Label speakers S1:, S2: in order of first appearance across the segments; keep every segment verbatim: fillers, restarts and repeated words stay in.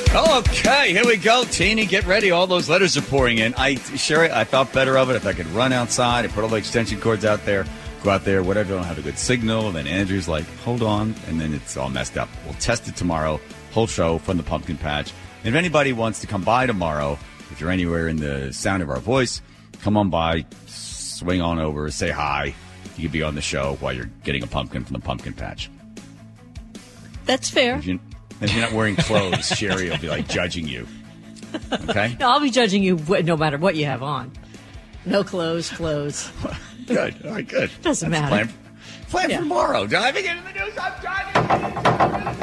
S1: Okay, here we go. Teeny, get ready. All those letters are pouring in. I, Sherry, I thought better of it if I could run outside and put all the extension cords out there, go out there, whatever, don't have a good signal. And then Andrew's like, hold on. And then it's all messed up. We'll test it tomorrow. Whole show from the pumpkin patch. And if anybody wants to come by tomorrow, if you're anywhere in the sound of our voice, come on by, swing on over, say hi. You could be on the show while you're getting a pumpkin from the pumpkin patch.
S2: That's fair.
S1: If, you, if you're not wearing clothes, Sherry will be like judging you. Okay?
S2: No, I'll be judging you no matter what you have on. No clothes, clothes.
S1: Good. All right, good.
S2: Doesn't
S1: That's
S2: matter.
S1: Plan, plan
S2: Yeah.
S1: for tomorrow. Diving into the news. I'm diving.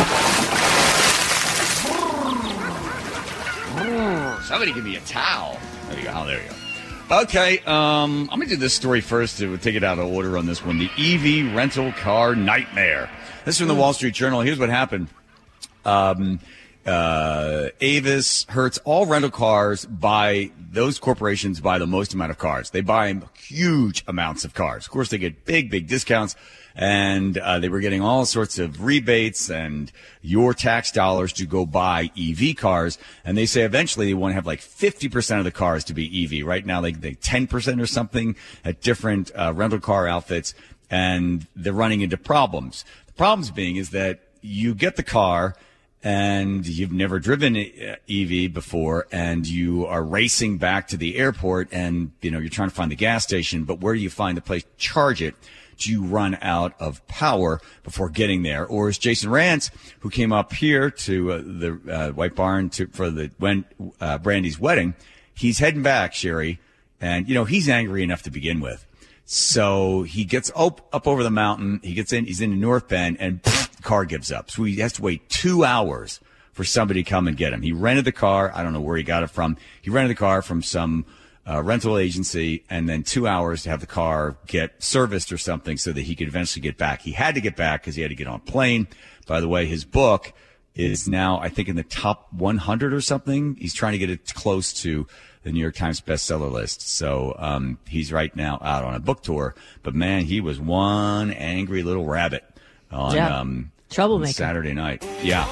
S1: Somebody give me a towel. There you go. Oh, there you go. Okay, um, I'm going to do this story first. We'll take it out of order on this one. The E V rental car nightmare. This is from the Wall Street Journal. Here's what happened. Um, uh, Avis, Hertz, all rental cars buy, those corporations buy the most amount of cars. They buy huge amounts of cars. Of course, they get big, big discounts. And uh, they were getting all sorts of rebates and your tax dollars to go buy E V cars. And they say eventually they want to have like fifty percent of the cars to be E V. Right now, like they ten percent or something at different uh, rental car outfits. And they're running into problems. The problems being is that you get the car and you've never driven E V before and you are racing back to the airport and, you know, you're trying to find the gas station. But where do you find the place to charge it? Do you run out of power before getting there? Or is Jason Rantz, who came up here to uh, the uh, White Barn to, for the when uh, Brandy's wedding, he's heading back, Sherry, and, you know, he's angry enough to begin with. So he gets up, up over the mountain. He gets in, he's in North Bend, and pfft, the car gives up. So he has to wait two hours for somebody to come and get him. He rented the car. I don't know where he got it from. He rented the car from some Uh, rental agency, and then two hours to have the car get serviced or something so that he could eventually get back. He had to get back because he had to get on a plane. By the way, his book is now, I think, in the top one hundred or something. He's trying to get it close to the New York Times bestseller list. So um, he's right now out on a book tour. But, man, he was one angry little rabbit on,
S2: yeah.
S1: um,
S2: Troublemaker.
S1: on Saturday night. Yeah.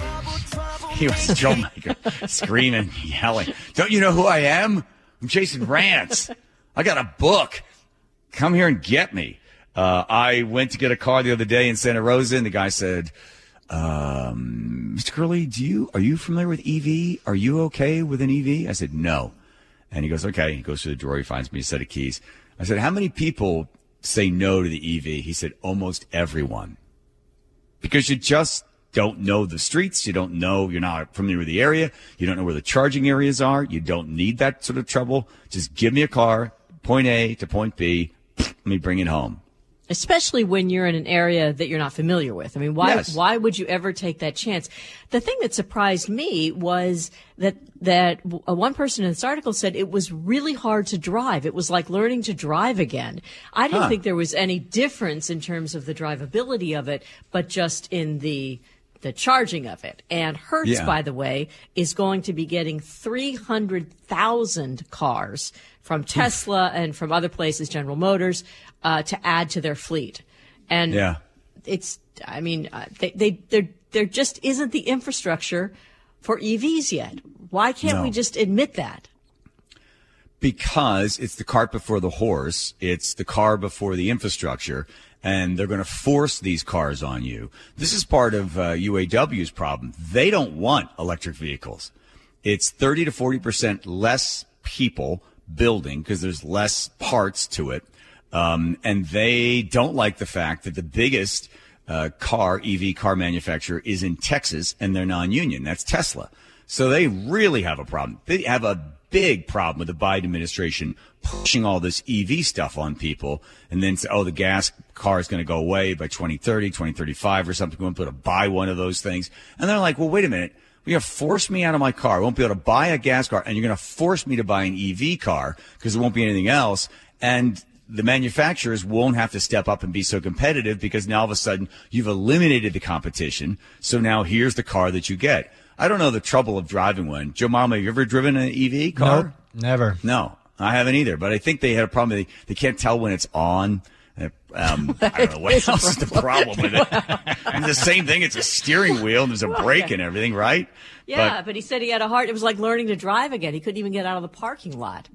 S1: He was a troublemaker, screaming, yelling. Don't you know who I am? I'm Jason Rantz. I got a book. Come here and get me. Uh, I went to get a car the other day in Santa Rosa, and the guy said, um, Mister Curley, do you, are you familiar with E V? Are you okay with an E V? I said, no. And he goes, okay. He goes to the drawer. He finds me a set of keys. I said, how many people say no to the E V? He said, almost everyone. Because you just don't know the streets. You don't know, you're not familiar with the area. You don't know where the charging areas are. You don't need that sort of trouble. Just give me a car, point A to point B. Let me bring it home.
S2: Especially when you're in an area that you're not familiar with. I mean, why,
S1: Yes.
S2: why would you ever take that chance? The thing that surprised me was that, that uh, one person in this article said it was really hard to drive. It was like learning to drive again. I didn't
S1: Huh.
S2: think there was any difference in terms of the drivability of it, but just in the, the charging of it. And Hertz,
S1: Yeah.
S2: by the way, is going to be getting three hundred thousand cars from Tesla and from other places, General Motors, uh, to add to their fleet. And
S1: Yeah.
S2: it's, I mean, uh, they, they, there, there just isn't the infrastructure for E Vs yet. Why can't
S1: No.
S2: we just admit that?
S1: Because it's the cart before the horse. It's the car before the infrastructure. And they're going to force these cars on you. This is part of uh, U A W's problem. They don't want electric vehicles. It's thirty to forty percent less people building because there's less parts to it. Um, and they don't like the fact that the biggest uh, car, E V car manufacturer is in Texas and they're non-union. That's Tesla. So they really have a problem. They have a big problem with the Biden administration pushing all this E V stuff on people and then say, oh, the gas car is going to go away by twenty thirty, twenty thirty-five or something. We won't be able to buy one of those things. And they're like, well, wait a minute. You're going to force me out of my car. I won't be able to buy a gas car, and you're going to force me to buy an E V car because there won't be anything else. And the manufacturers won't have to step up and be so competitive because now all of a sudden you've eliminated the competition. So now here's the car that you get. I don't know the trouble of driving one. Joe Mama, have you ever driven an E V car?
S3: Nope, never.
S1: No, I haven't either. But I think they had a problem. They, they can't tell when it's on. Uh, Um, I don't know what else is the problem with it. And the same thing, it's a steering wheel and there's a brake and everything, right?
S2: Yeah, but, but he said he had a hard, it was like learning to drive again. He couldn't even get out of the parking lot.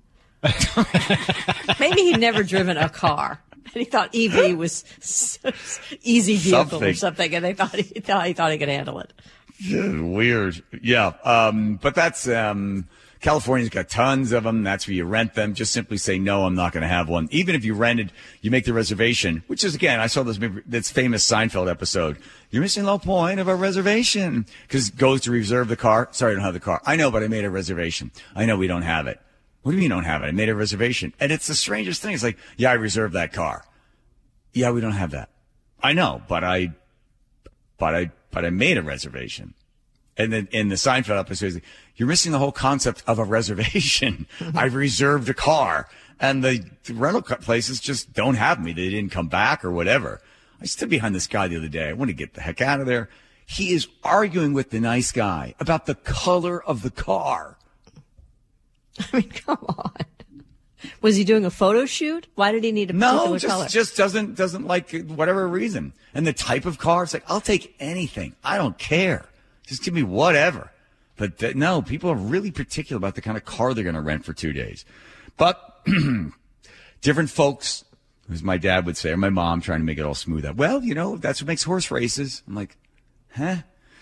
S2: Maybe he'd never driven a car. And he thought E V was easy vehicle something. or something, and they thought he thought he thought he could handle it.
S1: Weird. Yeah. Um, but that's, um, California's got tons of them. That's where you rent them. Just simply say, no, I'm not going to have one. Even if you rented, you make the reservation, which is, again, I saw this, this famous Seinfeld episode. You're missing the whole point of a reservation. Because it goes to reserve the car. Sorry, I don't have the car. I know, but I made a reservation. I know we don't have it. What do you mean you don't have it? I made a reservation. And it's the strangest thing. It's like, yeah, I reserved that car. Yeah, we don't have that. I know, but I, but I, but I made a reservation. And then in the Seinfeld episode, you're missing the whole concept of a reservation. I've reserved a car. And the rental places just don't have me. They didn't come back or whatever. I stood behind this guy the other day. I want to get the heck out of there. He is arguing with the nice guy about the color of the car.
S2: I mean, come on. Was he doing a photo shoot? Why did he need a particular
S1: no, just,
S2: color?
S1: just doesn't, doesn't like whatever reason. And the type of car, it's like, I'll take anything. I don't care. Just give me whatever. But th- no, people are really particular about the kind of car they're going to rent for two days. But different folks, as my dad would say, or my mom trying to make it all smooth out. Well, you know, that's what makes horse races. I'm like, huh?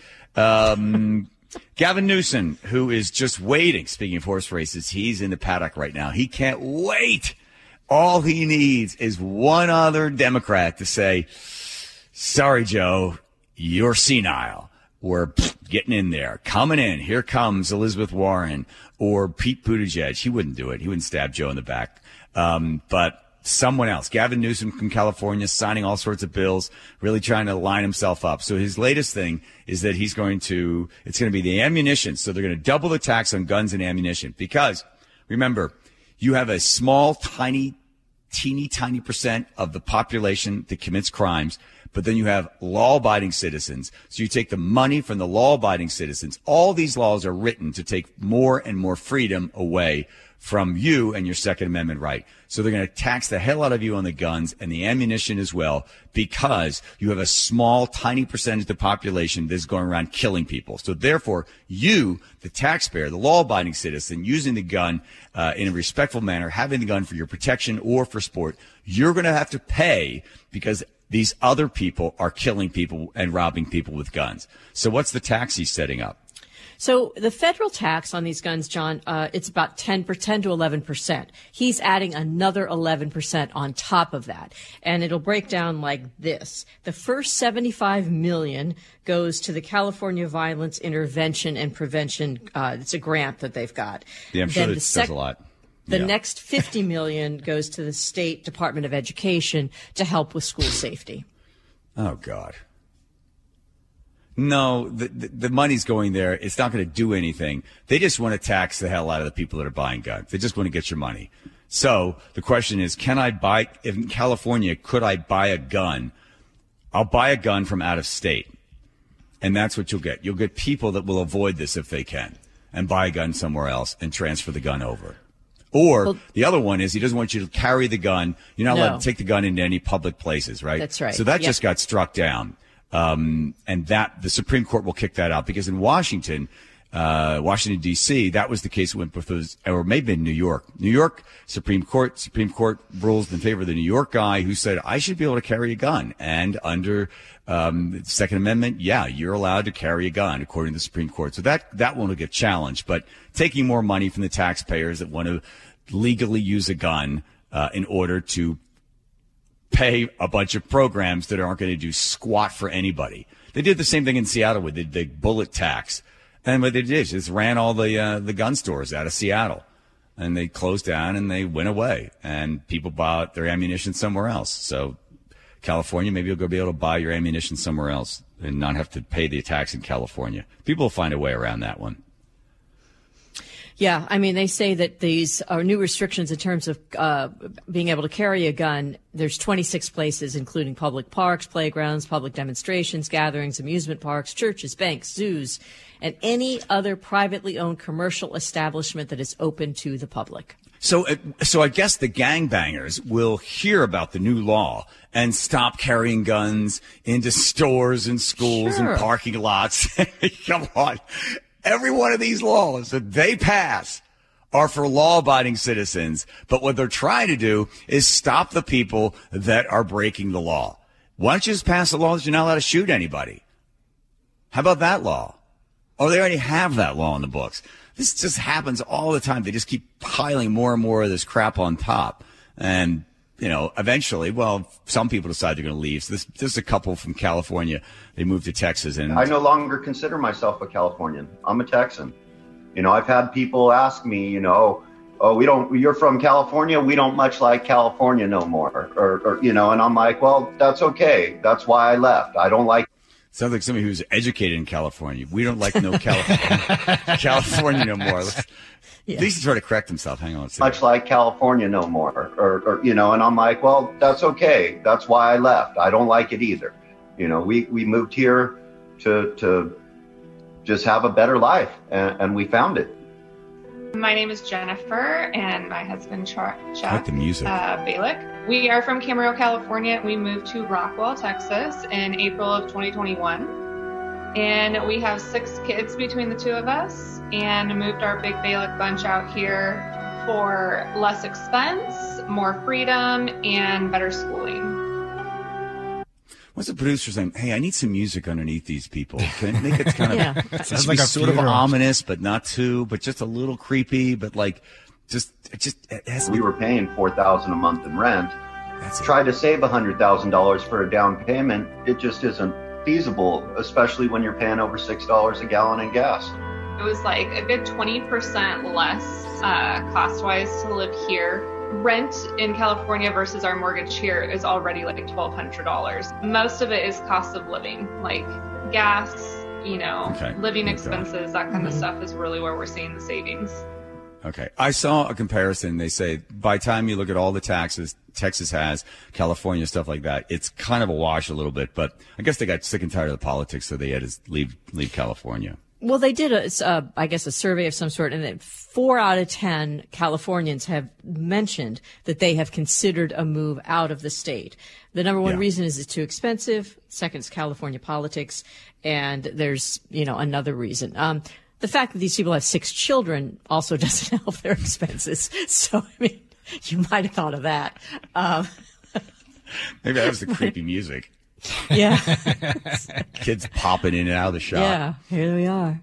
S1: Um, Gavin Newsom, who is just waiting, speaking of horse races, he's in the paddock right now. He can't wait. All he needs is one other Democrat to say, sorry, Joe, you're senile. We're getting in there, coming in. Here comes Elizabeth Warren or Pete Buttigieg. He wouldn't do it. He wouldn't stab Joe in the back. Um, but someone else, Gavin Newsom from California, signing all sorts of bills, really trying to line himself up. So his latest thing is that he's going to, it's going to be the ammunition. So they're going to double the tax on guns and ammunition because remember, you have a small, tiny, teeny, tiny percent of the population that commits crimes. But then you have law-abiding citizens. So you take the money from the law-abiding citizens. All these laws are written to take more and more freedom away from you and your Second Amendment right. So they're going to tax the hell out of you on the guns and the ammunition as well because you have a small, tiny percentage of the population that's going around killing people. So therefore, you, the taxpayer, the law-abiding citizen, using the gun uh, in a respectful manner, having the gun for your protection or for sport, you're going to have to pay because these other people are killing people and robbing people with guns. So what's the tax he's setting up?
S2: So the federal tax on these guns, John, uh, it's about ten to eleven percent. He's adding another eleven percent on top of that. And it'll break down like this. The first seventy-five million dollars goes to the California Violence Intervention and Prevention. Uh, it's a grant that they've got.
S1: Yeah, I'm sure that sec- does a lot.
S2: The
S1: yeah.
S2: next fifty million dollars goes to the State Department of Education to help with school safety.
S1: Oh, God. No, the, the, the money's going there. It's not going to do anything. They just want to tax the hell out of the people that are buying guns. They just want to get your money. So the question is, can I buy, in California, could I buy a gun? I'll buy a gun from out of state. And that's what you'll get. You'll get people that will avoid this if they can and buy a gun somewhere else and transfer the gun over. Or well, the other one is he doesn't want you to carry the gun. You're not no. allowed to take the gun into any public places, right?
S2: That's right.
S1: So that
S2: yep.
S1: just got struck down. Um, and that the Supreme Court will kick that out because in Washington, uh, Washington, D C, that was the case that went before, or maybe in New York. New York Supreme Court, Supreme Court rules in favor of the New York guy who said, I should be able to carry a gun. And under um, the Second Amendment, yeah, you're allowed to carry a gun according to the Supreme Court. So that, that won't get challenged. But taking more money from the taxpayers that want to legally use a gun uh, in order to pay a bunch of programs that aren't going to do squat for anybody. They did the same thing in Seattle with the, the bullet tax. And what they did is just ran all the uh, the gun stores out of Seattle. And they closed down and they went away. And people bought their ammunition somewhere else. So California, maybe you'll go be able to buy your ammunition somewhere else and not have to pay the tax in California. People will find a way around that one.
S2: Yeah, I mean, they say that these are new restrictions in terms of uh, being able to carry a gun. There's twenty-six places, including public parks, playgrounds, public demonstrations, gatherings, amusement parks, churches, banks, zoos, and any other privately owned commercial establishment that is open to the public.
S1: So, so I guess the gangbangers will hear about the new law and stop carrying guns into stores and schools
S2: Sure.
S1: and parking lots. Come on. Every one of these laws that they pass are for law-abiding citizens. But what they're trying to do is stop the people that are breaking the law. Why don't you just pass a law that you're not allowed to shoot anybody? How about that law? Oh, they already have that law in the books. This just happens all the time. They just keep piling more and more of this crap on top. And, you know, eventually, well, some people decide they're going to leave. So this, this is a couple from California. They moved to Texas. And
S3: I no longer consider myself a Californian. I'm a Texan. You know, I've had people ask me, you know, oh, we don't, you're from California. We don't much like California no more. Or, or, you know, and I'm like, well, that's okay. That's why I left. I don't like.
S1: Sounds like somebody who's educated in California. We don't like no California, California no more. Yeah. At least he's trying to correct himself. Hang on.
S3: Much like California no more. Or, or, you know, and I'm like, well, that's okay. That's why I left. I don't like it either. You know, we, we moved here to to just have a better life, and, and we found it.
S4: My name is Jennifer, and my husband, Chuck,
S1: I like the music.
S4: Uh, Balick. We are from Camarillo, California. We moved to Rockwell, Texas in April of twenty twenty-one. And we have six kids between the two of us, and moved our big Balick bunch out here for less expense, more freedom, and better schooling.
S1: What's the producer saying? Hey, I need some music underneath these people. Can it make it kind of
S2: yeah.
S1: it
S5: Sounds
S1: should
S5: like
S1: be
S5: a
S1: sort of
S5: funeral.
S1: ominous, but not too, but just a little creepy, but like just it just it has to
S3: We
S1: be,
S3: were paying four thousand dollars a month in rent.
S1: that's it.
S3: Try to save one hundred thousand dollars for a down payment. It just isn't feasible, especially when you're paying over six dollars a gallon in gas.
S4: It was like a good twenty percent less uh, cost-wise to live here. Rent in California versus our mortgage here is already like twelve hundred dollars. Most of it is cost of living, like gas, you know,
S1: Okay.
S4: living
S1: Okay.
S4: expenses, that kind of stuff is really where we're seeing the savings.
S1: Okay. I saw a comparison. They say by the time you look at all the taxes Texas has, California, stuff like that, it's kind of a wash a little bit, but I guess they got sick and tired of the politics, so they had to leave, leave California.
S2: Well, they did a, uh, I guess, a survey of some sort, and that four out of ten Californians have mentioned that they have considered a move out of the state. The number one
S1: Yeah.
S2: reason is it's too expensive. Second is California politics, and there's, you know, another reason. Um, the fact that these people have six children also doesn't help their expenses. So, I mean, you might have thought of that. Um,
S1: Maybe that was the creepy music.
S2: yeah,
S1: Kids popping in and out of the shop.
S2: yeah. Here we are.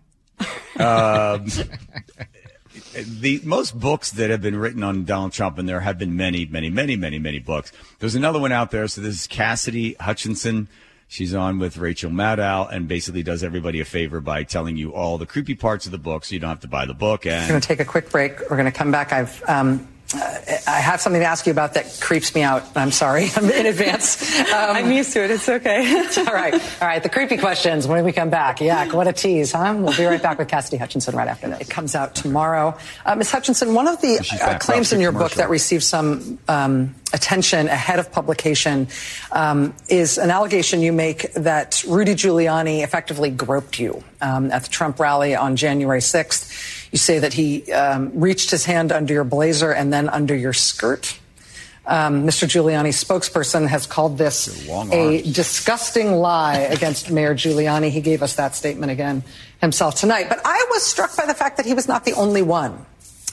S1: The most books that have been written on Donald Trump, and there have been many, many, many, many, many books. There's another one out there. So this is Cassidy Hutchinson. She's on with Rachel Maddow and basically does everybody a favor by telling you all the creepy parts of the book, so you don't have to buy the book. And
S6: We're going to take a quick break. We're going to come back. I've um, uh, I have something to ask you about that creeps me out. I'm sorry. I'm in advance. Um,
S7: I'm used to it. It's okay.
S6: all right. All right. The creepy questions when we come back. Yeah, what a tease, huh? We'll be right back with Cassidy Hutchinson right after this. It comes out tomorrow. Uh, Miz Hutchinson, one of the
S1: She's
S6: uh,
S1: back.
S6: claims
S1: Well,
S6: in your
S1: commercial.
S6: book that received some um, attention ahead of publication um, is an allegation you make that Rudy Giuliani effectively groped you um, at the Trump rally on January sixth. You say that he um, reached his hand under your blazer and then under your skirt. Um, Mister Giuliani's spokesperson has called this
S1: Long
S6: a
S1: arms.
S6: disgusting lie against Mayor Giuliani. He gave us that statement again himself tonight. But I was struck by the fact that he was not the only one.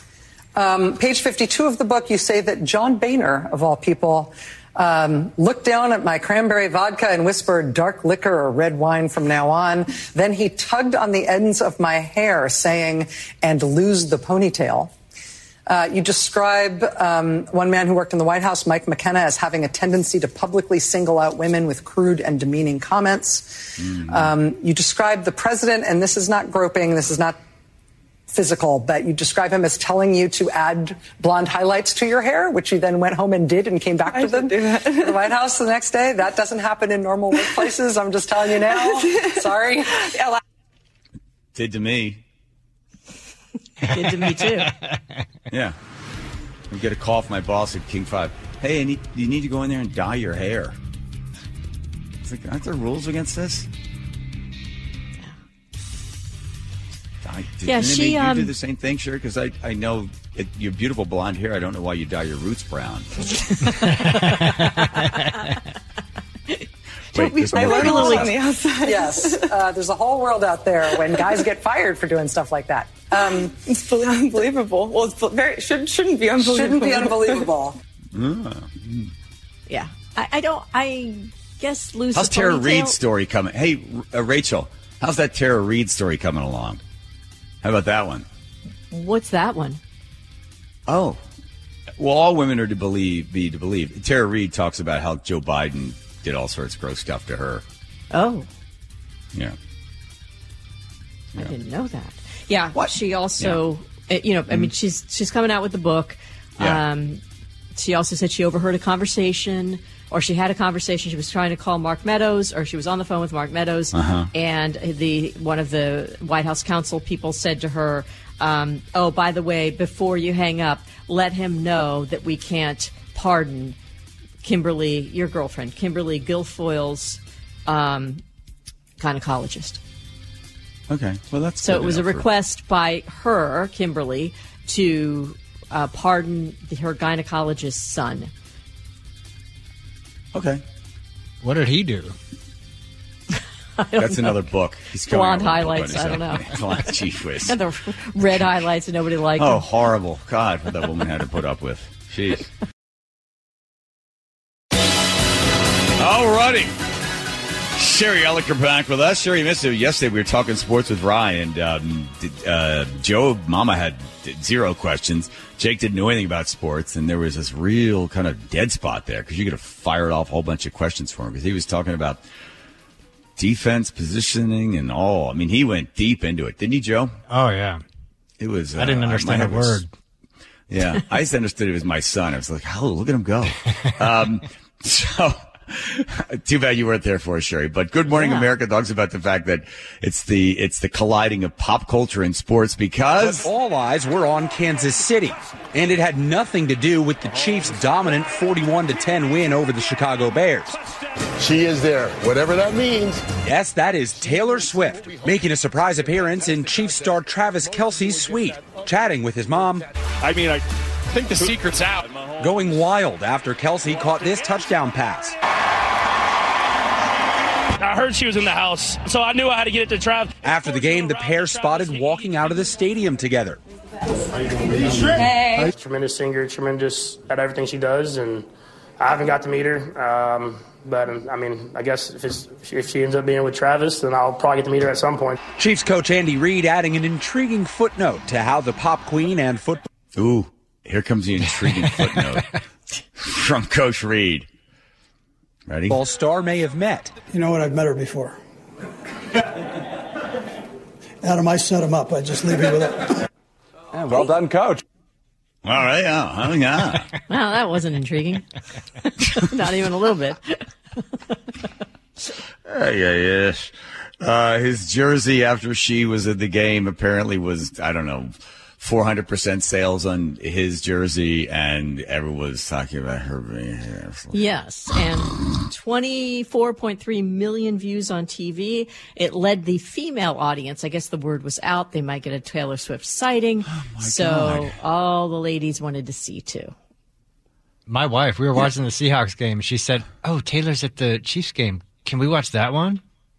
S6: Um, page fifty-two of the book, you say that John Boehner, of all people, um, looked down at my cranberry vodka and whispered dark liquor or red wine from now on. Then he tugged on the ends of my hair, saying, and lose the ponytail. Uh, you describe um, one man who worked in the White House, Mike McKenna, as having a tendency to publicly single out women with crude and demeaning comments. Mm-hmm. Um, you describe the president, and this is not groping, this is not physical, but you describe him as telling you to add blonde highlights to your hair, which you then went home and did and came back
S7: I
S6: to them
S7: did do that.
S6: to the White House the next day. That doesn't happen in normal workplaces. I'm just telling you now. Sorry.
S7: Yeah,
S1: did to me.
S2: Did to me too.
S1: Yeah. I get a call from my boss at King five. Hey, I need, you need to go in there and dye your hair. It's like, aren't there rules against this? I, did,
S2: Yeah,
S1: didn't
S2: she,
S1: they- you
S2: um,
S1: do the same thing, Sherry? Because I, I know it, your beautiful blonde hair. I don't know why you dye your roots brown. Wait, there's
S6: I
S1: more
S6: learned a
S1: people
S6: little
S1: out.
S6: on the outside. Yes, uh, there's a whole world out there when guys get fired for doing stuff like that. Um,
S5: It's unbelievable. Well, it's very should, shouldn't be unbelievable.
S6: shouldn't be unbelievable.
S2: Yeah. I, I don't, I guess lose
S1: How's
S2: the
S1: Tara
S2: ponytail.
S1: Reid's story coming? Hey, uh, Rachel, how's that Tara Reid story coming along? How about that one?
S2: What's that one?
S1: Oh, well, all women are to believe, be to believe. Tara Reid talks about how Joe Biden did all sorts of gross stuff to her.
S2: Oh,
S1: Yeah.
S2: I didn't know that. Yeah.
S1: What?
S2: She also, uh, you know, I mean, she's, she's coming out with the book.
S1: Yeah.
S2: Um, she also said she overheard a conversation, or she had a conversation. She was trying to call Mark Meadows, or she was on the phone with Mark Meadows,
S1: Uh-huh.
S2: and the one of the White House counsel people said to her, um, "Oh, by the way, before you hang up, let him know that we can't pardon Kimberly, your girlfriend, Kimberly Guilfoyle's um, gynecologist."
S1: Okay. Well, that's
S2: So
S1: good
S2: it was a
S1: enough for-
S2: request by her, Kimberly, to uh, pardon the, her gynecologist's son.
S1: Okay.
S7: What did he do?
S1: That's another book. He's coming
S2: Blonde
S1: out with a book
S2: highlights,
S1: on his
S2: I don't
S1: own.
S2: know.
S1: Blonde, gee whiz.
S2: And the red highlights and nobody liked
S1: Oh,
S2: him.
S1: horrible. God, what that woman had to put up with. Jeez. All righty. Sherry Ellicker back with us. Sherry, missed it yesterday. We were talking sports with Ryan. Um, did, uh, Joe, Mama had zero questions. Jake didn't know anything about sports, and there was this real kind of dead spot there because you could have fired off a whole bunch of questions for him because he was talking about defense, positioning, and all. I mean, he went deep into it, didn't he, Joe?
S7: Oh, yeah.
S1: It was.
S7: I didn't
S1: uh,
S7: understand
S1: my
S7: a
S1: head was-
S7: word.
S1: Yeah, I just understood it was my son. I was like, oh, look at him go. Um, so, too bad you weren't there for us, Sherry. But Good Morning
S2: Yeah.
S1: America talks about the fact that it's the it's the colliding of pop culture and sports because
S8: But all eyes were on Kansas City, and it had nothing to do with the Chiefs' dominant forty-one to ten win over the Chicago Bears.
S9: She is there, whatever that means.
S8: Yes, that is Taylor Swift, making a surprise appearance in Chiefs star Travis Kelce's suite, chatting with his mom,
S10: I mean, I think the secret's out.
S8: going wild after Kelce caught this touchdown pass.
S10: I heard she was in the house, so I knew I had to get it to Trav.
S8: After the game, the pair spotted walking out of the stadium together.
S5: Hey.
S11: Tremendous singer, tremendous at everything she does, and I haven't got to meet her. Um, but I mean, I guess if, it's, if she ends up being with Travis, then I'll probably get to meet her at some point.
S8: Chiefs coach Andy Reid adding an intriguing footnote to how the pop queen and football.
S1: ooh, here comes the intriguing footnote from Coach Reid. Ready?
S8: Ball star may have met.
S12: You know what? I've met her before. Adam, I set him up. I just leave you with it.
S8: Yeah, well done, coach.
S1: All right, yeah, oh, yeah.
S2: Wow, that wasn't intriguing. Not even a little bit.
S1: Uh, yeah, yes. Uh, his jersey after she was at the game apparently was, I don't know, four hundred percent sales on his jersey, and everyone was talking about her being here.
S2: Yes, and twenty-four point three million views on T V. It led the female audience. I guess the word was out. They might get a Taylor Swift sighting.
S1: Oh,
S2: so
S1: God.
S2: all the ladies wanted to see too.
S7: My wife, we were watching the Seahawks game, and she said, oh, Taylor's at the Chiefs game. Can we watch that one?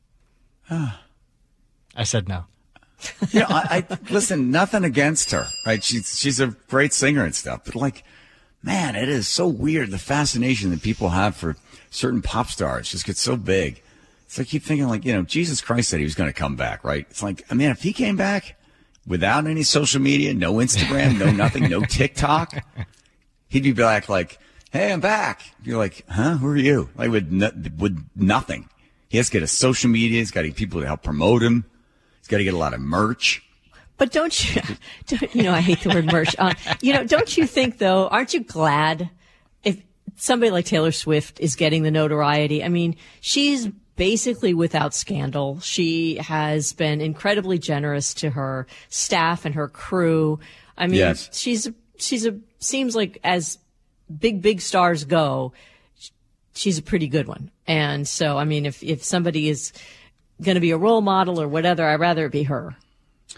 S7: I said no.
S1: You know, I, I listen, nothing against her, right? She's she's a great singer and stuff, but like, man, it is so weird the fascination that people have for certain pop stars just gets so big. It's like you keep thinking, like, you know, Jesus Christ said he was going to come back, right? It's like, I mean, if he came back without any social media, no Instagram, no nothing, no TikTok, he'd be back like, hey, I'm back. You're like, huh? Who are you? Like with no, with nothing. He has to get a social media. He's got to get people to help promote him. He's got to get a lot of merch.
S2: But don't you, don't, you know, I hate the word merch. Uh, you know, don't you think, though, aren't you glad if somebody like Taylor Swift is getting the notoriety? I mean, she's basically without scandal. She has been incredibly generous to her staff and her crew. I mean,
S1: Yes.
S2: she's, she's a, seems like as big, big stars go, she's a pretty good one. And so, I mean, if, if somebody is going to be a role model or whatever, I'd rather it be her.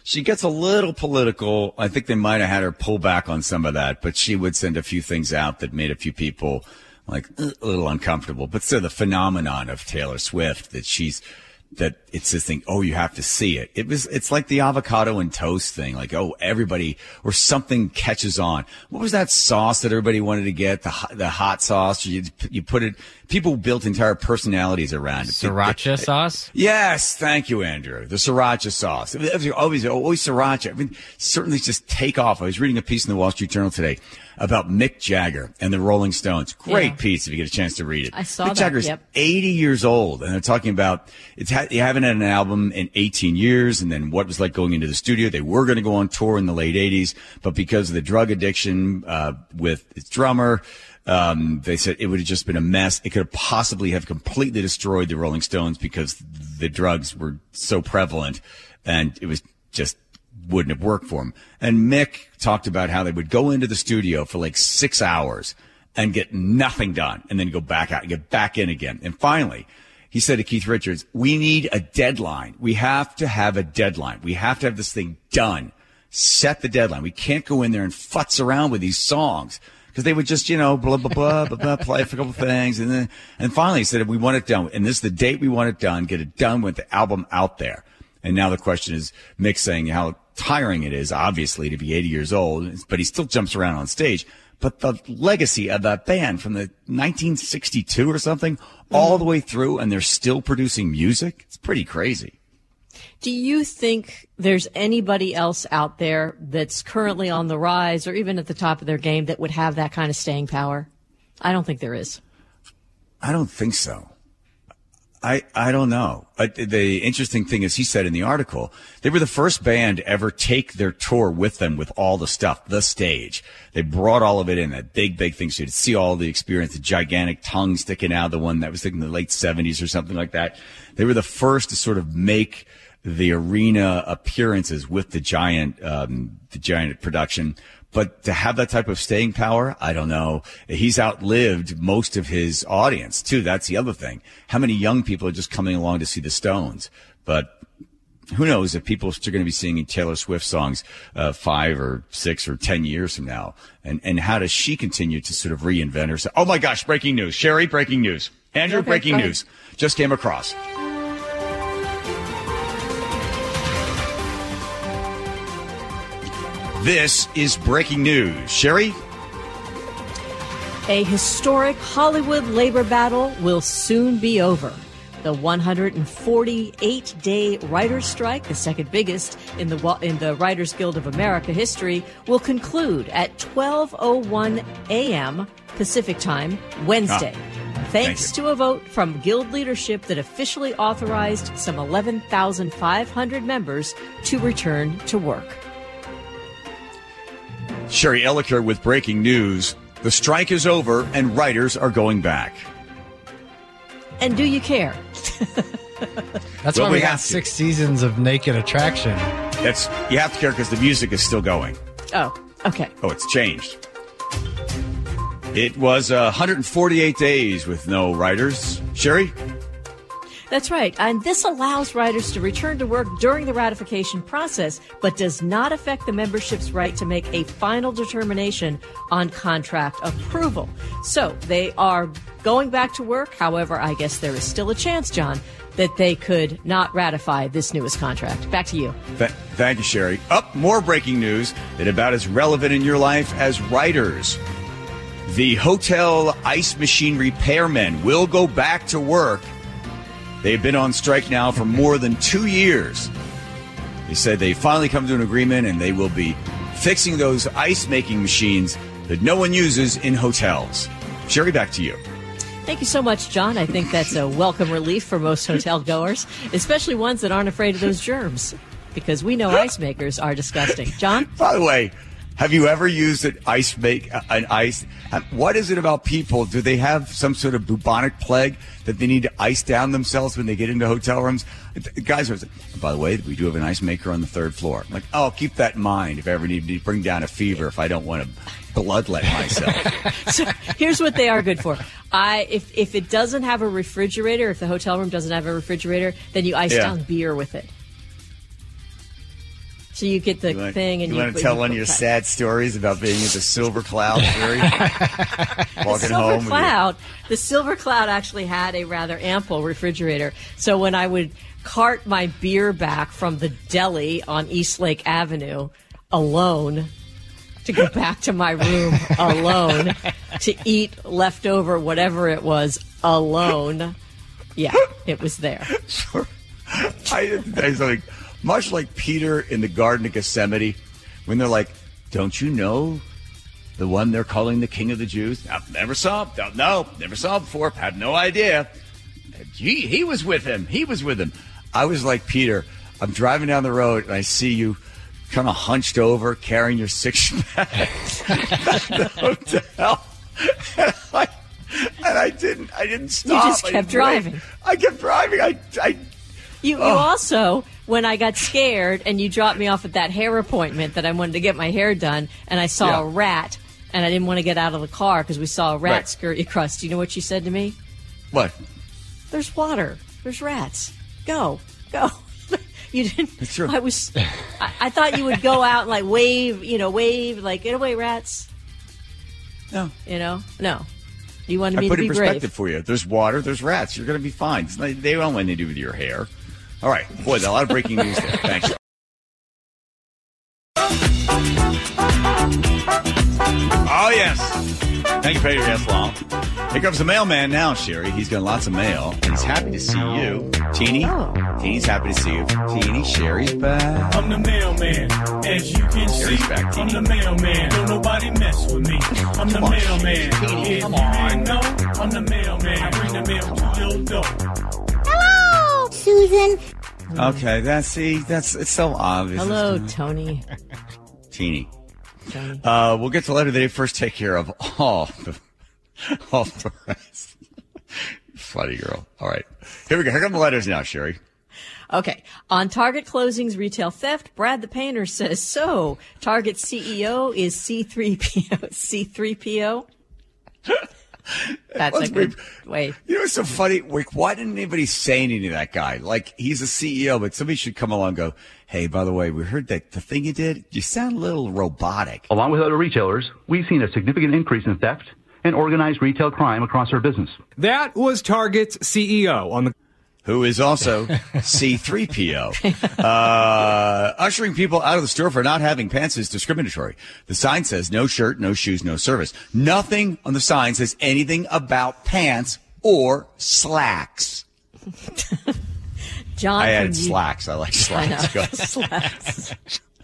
S1: She gets a little political. I think they might have had her pull back on some of that, but she would send a few things out that made a few people like a little uncomfortable. But still, the phenomenon of Taylor Swift, that she's, that it's this thing, oh, you have to see it. It was, it's like the avocado and toast thing. Like, oh, everybody, or something catches on. What was that sauce that everybody wanted to get? The hot, the hot sauce. You, you put it, people built entire personalities around it.
S7: Sriracha
S1: it, it,
S7: sauce?
S1: Yes. Thank you, Andrew. The sriracha sauce. It was always, always sriracha. I mean, certainly just take off. I was reading a piece in the Wall Street Journal today about Mick Jagger and the Rolling Stones. Great yeah. piece if you get a chance to read it.
S2: I saw
S1: Mick
S2: that.
S1: Jagger's
S2: yep.
S1: eighty years old, and they're talking about it's ha- you haven't had an album in eighteen years, and then what it was like going into the studio. They were going to go on tour in the late eighties, but because of the drug addiction uh, with its drummer, um, they said it would have just been a mess. It could have possibly have completely destroyed the Rolling Stones because the drugs were so prevalent, and it was just wouldn't have worked for him. And Mick talked about how they would go into the studio for like six hours and get nothing done and then go back out and get back in again. And finally, he said to Keith Richards, we need a deadline. We have to have a deadline. We have to have this thing done. Set the deadline. We can't go in there and futz around with these songs because they would just, you know, blah, blah, blah, blah, blah, play for a couple of things. And then, and finally he said, we want it done. And this is the date we want it done. Get it done with the album out there. And now the question is Mick saying how tiring it is, obviously, to be eighty years old, but he still jumps around on stage. But the legacy of that band from the nineteen sixty-two or something, mm-hmm. all the way through, and they're still producing music, it's pretty crazy.
S2: Do you think there's anybody else out there that's currently on the rise or even at the top of their game that would have that kind of staying power? I don't think there is.
S1: I don't think so. I, I don't know. Uh, the interesting thing is he said in the article, they were the first band to ever take their tour with them with all the stuff, the stage. They brought all of it in, that big, big thing. So you'd see all the experience, the gigantic tongue sticking out, the one that was in the late seventies or something like that. They were the first to sort of make the arena appearances with the giant, um, the giant production. But to have that type of staying power, I don't know. He's outlived most of his audience, too. That's the other thing. How many young people are just coming along to see the Stones? But who knows if people are still going to be singing Taylor Swift songs uh, five or six or ten years from now? And, and how does she continue to sort of reinvent herself? Oh, my gosh, breaking news. Sherry, breaking news. Andrew, okay, breaking news. Just came across. This is breaking news. Sherry?
S2: A historic Hollywood labor battle will soon be over. The one hundred forty-eight day writers' strike, the second biggest in the in the Writers Guild of America history, will conclude at twelve oh one a.m. Pacific Time Wednesday. Ah, thanks thank to a vote from Guild leadership that officially authorized some eleven thousand five hundred members to return to work.
S1: Sherry Elliker with breaking news. The strike is over and writers are going back.
S2: And do you care?
S7: That's
S1: well,
S7: why we,
S1: we
S7: got six seasons of Naked Attraction.
S1: That's you have to care because the music is still going.
S2: Oh, okay.
S1: Oh, it's changed. It was uh, one hundred forty-eight days with no writers. Sherry?
S2: That's right. And this allows writers to return to work during the ratification process, but does not affect the membership's right to make a final determination on contract approval. So they are going back to work. However, I guess there is still a chance, John, that they could not ratify this newest contract. Back to you.
S1: Th- thank you, Sherry. Up, more breaking news that about as relevant in your life as writers. The hotel ice machine repairmen will go back to work. They've been on strike now for more than two years. They said they finally come to an agreement and they will be fixing those ice-making machines that no one uses in hotels. Sherry, back to you.
S2: Thank you so much, John. I think that's a welcome relief for most hotel goers, especially ones that aren't afraid of those germs, because we know ice makers are disgusting. John?
S1: By the way, have you ever used an ice make an ice? What is it about people? Do they have some sort of bubonic plague that they need to ice down themselves when they get into hotel rooms? Guys are, by the way, we do have an ice maker on the third floor. I'm like, oh, keep that in mind if I ever need to bring down a fever, if I don't want to bloodlet myself.
S2: So here's what they are good for. I if if it doesn't have a refrigerator, if the hotel room doesn't have a refrigerator, then you ice
S1: yeah.
S2: down beer with it. So you get the
S1: you want,
S2: thing, and
S1: you,
S2: you
S1: want to tell one of your sad stories about being at the Silver Cloud, Jerry? Walking
S2: the
S1: home.
S2: Silver Cloud. The Silver Cloud actually had a rather ample refrigerator. So when I would cart my beer back from the deli on East Lake Avenue alone to go back to my room alone to eat leftover whatever it was alone, yeah, it was there.
S1: Sure. I didn't say something. Much like Peter in the Garden of Gethsemane, when they're like, don't you know the one they're calling the King of the Jews? No, never saw him. Don't know. Never saw him before. Had no idea. Gee, he was with him. He was with him. I was like Peter. I'm driving down the road, and I see you kind of hunched over, carrying your six-pack back to the hotel. And I, and I didn't I didn't stop.
S2: You just kept driving.
S1: I kept driving. I... I
S2: You, you
S1: oh.
S2: also, when I got scared and you dropped me off at that hair appointment that I wanted to get my hair done, and I saw
S1: Yeah.
S2: a rat, and I didn't want to get out of the car because we saw a rat
S1: Right.
S2: scurry across. Do you know what you said to me?
S1: What?
S2: There's water. There's rats. Go. Go. You didn't.
S1: It's true.
S2: I was. I, I thought you would go out and like wave, you know, wave, like, get away, rats.
S1: No.
S2: You know? No. You wanted me
S1: I put
S2: to
S1: it
S2: be
S1: in perspective
S2: brave.
S1: for you. There's water, there's rats. You're going to be fine. It's not, they don't want anything to do with your hair. All right. Boy, a lot of breaking news there. Thanks. Oh, yes. Thank you, Peter Yeslom. Here comes the mailman now, Sherry. He's got lots of mail, and he's happy to see you. Teeny?
S2: Oh.
S1: Teeny's happy to see you. Teeny, Sherry's back.
S13: I'm the mailman, as you can
S1: Sherry's
S13: see.
S1: back,
S13: I'm
S1: Teeny.
S13: the mailman, don't nobody mess with me. I'm the
S1: Come on,
S13: mailman.
S1: Teeny,
S13: If
S1: come
S13: you
S1: on.
S13: didn't know, I'm the mailman. I bring the mail to your door.
S14: Hello, Susan.
S1: Okay, that's, see, that's, it's so obvious.
S2: Hello,
S1: It's
S2: Tony.
S1: Teeny.
S2: Tony.
S1: Uh, we'll get to later today. First, take care of all the, all the rest. Funny girl. All right. Here we go. Here come the letters now, Sherry.
S2: Okay. On Target closings, retail theft, Brad the Painter says, so Target C E O is C three P O. C three P O? That's
S1: Let's
S2: a good
S1: be-
S2: way.
S1: You know what's so funny? Like, why didn't anybody say anything to that guy? Like, he's a C E O, but somebody should come along and go, hey, by the way, we heard that the thing you did, you sound a little robotic.
S15: Along with other retailers, we've seen a significant increase in theft and organized retail crime across our business.
S16: That was Target's C E O on the...
S1: Who is also C three P O. Uh, ushering people out of the store for not having pants is discriminatory. The sign says no shirt, no shoes, no service. Nothing on the sign says anything about pants or slacks.
S2: John,
S1: I
S2: from
S1: added
S2: you-
S1: slacks. I like
S2: I know.
S1: slacks. Go ahead.
S2: Slacks.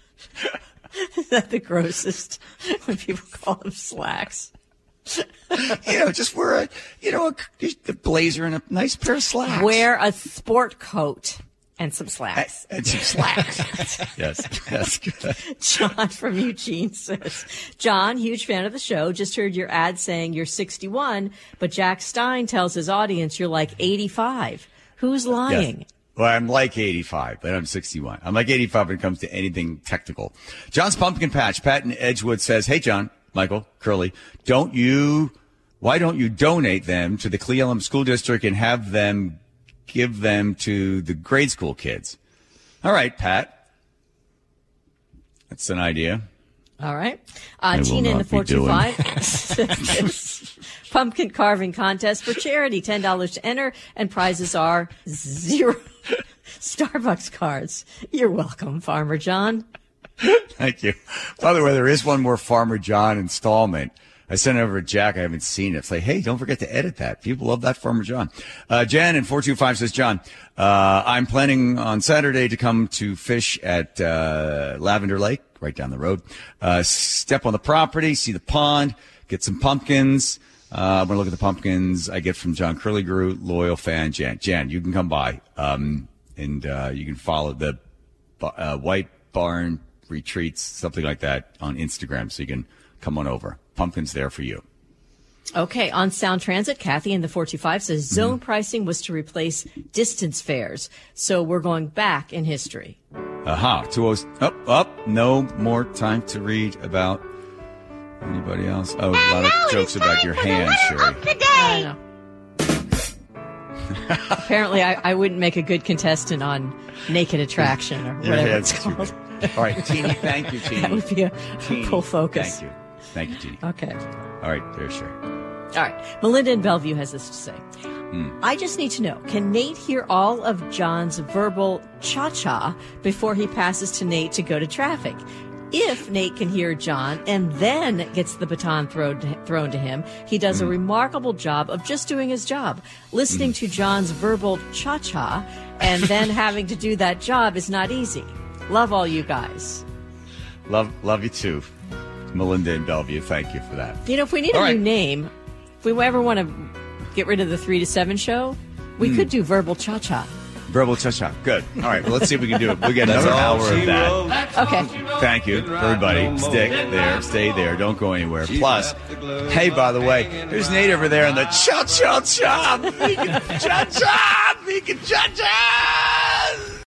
S2: Is that the grossest when people call them slacks?
S1: You know, just wear a, you know, a, a blazer and a nice pair of slacks.
S2: Wear a sport coat and some slacks.
S1: And some slacks. Yes, that's good.
S2: John from Eugene says, John, huge fan of the show. Just heard your ad saying you're sixty-one, but Jack Stein tells his audience you're like eighty-five. Who's lying?
S1: Yes. Well, I'm like eighty-five, but I'm sixty-one. I'm like eighty-five when it comes to anything technical. John's Pumpkin Patch. Pat in Edgewood says, hey, John, Michael, Curly, don't you, why don't you donate them to the Cle Elum School District and have them give them to the grade school kids? All right, Pat. That's an idea.
S2: All right.
S1: I
S2: Uh,
S1: will
S2: Tina in the
S1: not be doing.
S2: four two five. Pumpkin carving contest for charity. ten dollars to enter, and prizes are zero Starbucks cards. You're welcome, Farmer John.
S1: Thank you. By the way, there is one more Farmer John installment. I sent it over to Jack. I haven't seen it. It's like, hey, don't forget to edit that. People love that Farmer John. Uh, Jan in four two five says, John, uh, I'm planning on Saturday to come to fish at uh, Lavender Lake, right down the road. Uh, step on the property, see the pond, get some pumpkins. Uh, I'm going to look at the pumpkins I get from John Curly Guru, loyal fan, Jan. Jan, you can come by, um, and uh, you can follow the uh, White Barn Retreats, something like that, on Instagram, so you can come on over. Pumpkins there for you.
S2: Okay, on Sound Transit, Kathy in the four two five says
S1: Mm-hmm.
S2: zone pricing was to replace distance fares. So we're going back in history.
S1: Aha. two oh Up, up. No more time to read about anybody else. Oh, a lot of jokes about your hand, Sherry.
S2: I know. Apparently, I, I wouldn't make a good contestant on Naked Attraction or
S1: Your
S2: whatever
S1: hand's
S2: it's
S1: too
S2: called.
S1: big. All right, Teeny, thank you, Teeny.
S2: That would be a
S1: Teeny,
S2: full focus.
S1: Thank you. Thank you, Teeny.
S2: Okay.
S1: All right, there's Sherry.
S2: All right. Melinda in Bellevue has this to say.
S1: Hmm.
S2: I just need to know, can Nate hear all of John's verbal cha-cha before he passes to Nate to go to traffic? If Nate can hear John and then gets the baton thrown to, thrown to him, he does
S1: Hmm.
S2: a remarkable job of just doing his job. Listening to John's verbal cha-cha and then having to do that job is not easy. Love all you guys.
S1: Love, love you too, Melinda in Bellevue. Thank you for that.
S2: You know, if we need
S1: All
S2: a
S1: right.
S2: new name, if we ever want to get rid of the three to seven show, we
S1: Hmm.
S2: could do verbal cha-cha.
S1: Verbal cha-cha. Good. All right, well, let's see if we can do it. We'll get
S17: That's
S1: another
S17: all
S1: hour
S17: she
S1: of that.
S17: wrote.
S2: Okay.
S1: Thank you, everybody. Stick there. Stay there. Don't go anywhere. Plus, hey, by the way, there's Nate over there in the cha-cha-cha. Cha-cha. Cha-cha.